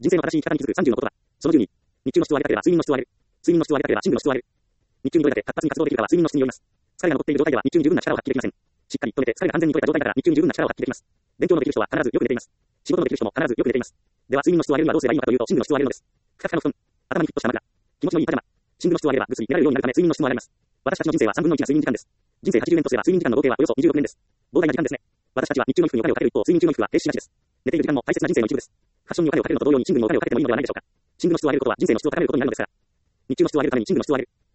人生の正しい生き方に気づく30の言葉。その12。日中の質を上げたければ睡眠の質を上げる。睡眠の質を上げたければ寝具の質を上げる。日中にどれだけ活発に活動できるかは睡眠の質によります。疲れが残っている状態では日中に十分な力を発揮できません。しっかりとめて疲れが完全に取れた状態だから日中に十分な力を発揮できます。勉強のできる人は必ずよく寝ています。仕事のできる人も必ずよく寝ています。では睡眠の質を上げるにはどうすればいいのかというと寝具の質を上げるのです。ふかふかの布団。頭にフィットした枕。気持ちのいいパジャマ。寝具の質を上げればぐっすり寝られるようになるため睡眠の質も上がります。私たちの人生は3分の1が睡眠時間です。人生80年とすれば睡眠時間の合計はおよそ26年です。膨大な時間ですね。私たちは日中の皮膚にお金をかける一方、睡眠中の皮膚は停止しがちです。寝ている時間も大切な人生の一部です。ファッションにお金をかけるのと同様に寝具にもお金をかけてもいいのではないでしょうか。寝具の質を上げることは人生の質を高めることになるのですから。日中の質を上げるために寝具の質を上げる。